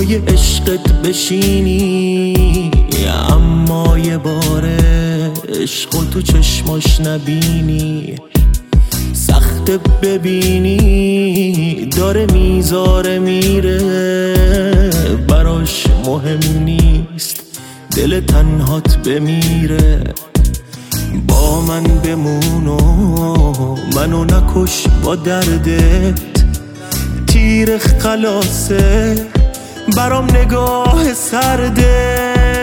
پای عشقت بشینی، اما یه باره عشقو تو چشماش نبینی. سخت ببینی داره میذاره میره، براش مهم نیست دل تنهات بمیره. با من بمون و منو نکش با دردت، تیرخ خلاصه برام نگاه سرده.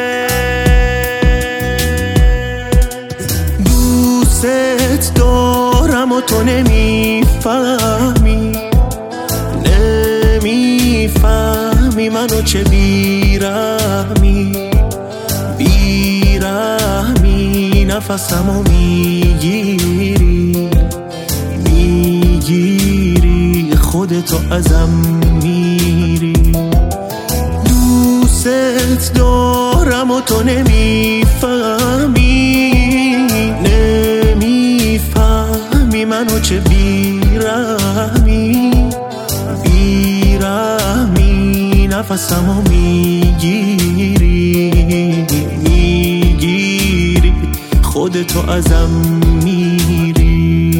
دوست دارم و تو نمیفهمی، نمیفهمی منو چه بیرحمی، بیرحمی نفسمو میگیری، میگیری خودتو ازم میری. دوست دارم و تو نمیفهمی، نمیفهمی منو چه بیرحمی، بیرحمی نفسمو میگیری، میگیری خودتو ازم میری.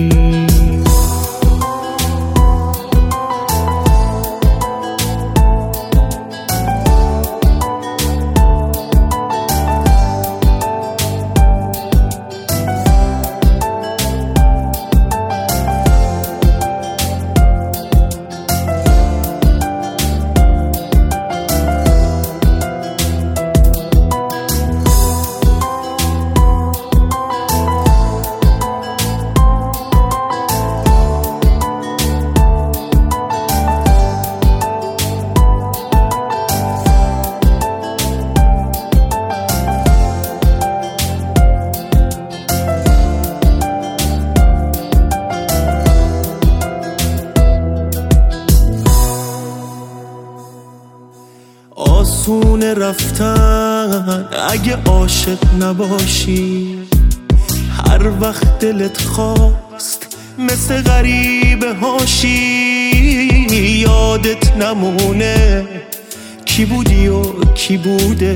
آسونه رفتن اگه عاشق نباشی، هر وقت دلت خواست مثل غریبه هاشی. یادت نمونه کی بودی و کی بوده،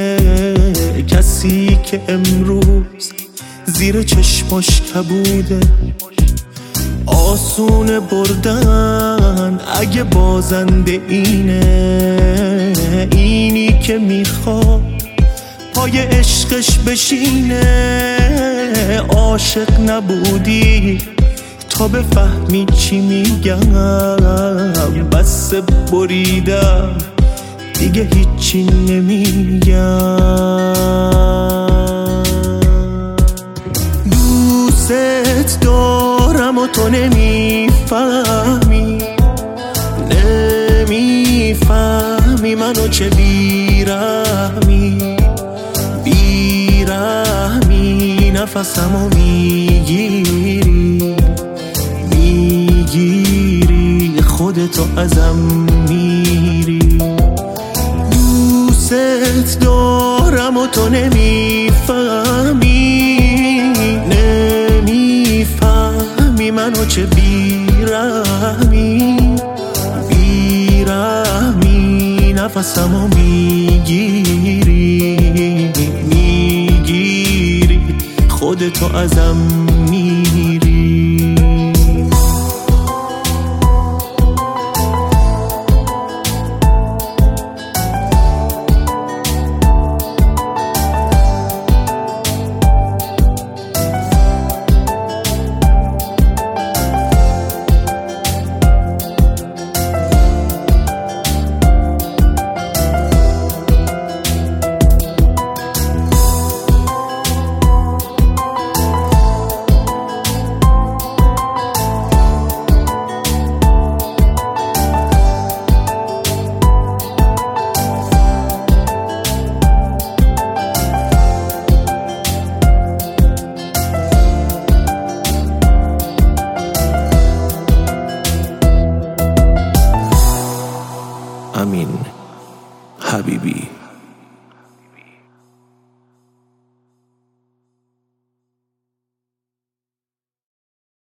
کسی که امروز زیر چشماش کبوده. آسونه بردن اگه بازنده اینه، اینی که میخواد پای عشقش بشینه. عاشق نبودی تا بفهمی چی میگم، بس بریدم دیگه هیچی نمیگم. دوست دارم و تو نمیفهمی، نمیفهمی منو چه بیرحمی، بیرحمی نفسمو میگیری، میگیری خودتو ازم میری. دوست دارم و تو نمیفهمی، نمیفهمی منو چه بیرحمی، بیرحمی نفسمو میگیری، میگیری خودتو ازم میری. امین حبیبی.